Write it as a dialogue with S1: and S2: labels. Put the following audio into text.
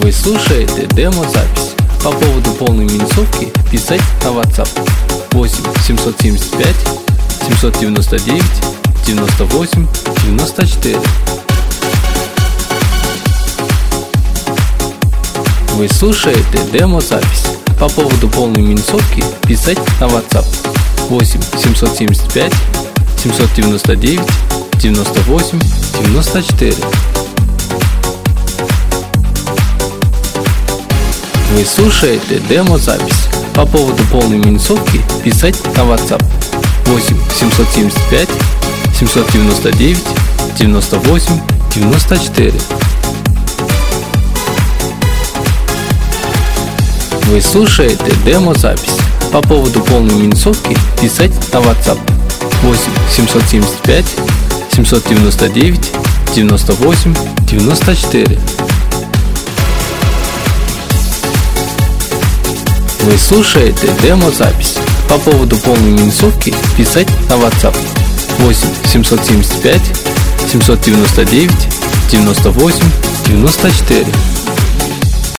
S1: Вы слушаете демо-запись. По поводу полной минусовки писать на WhatsApp 8 775 799 98 94. Вы слушаете демо-запись. По поводу полной минусовки писать на WhatsApp 8 775 799 98 94. Вы слушаете демо-запись. По поводу полной минусовки писать на WhatsApp 8 775 799 98 94. Вы слушаете демо-запись. По поводу полной минусовки писать на WhatsApp 8 775 799 98 94. Вы слушаете демо-запись. По поводу полной минусовки писать на WhatsApp 8 775 799 98 94.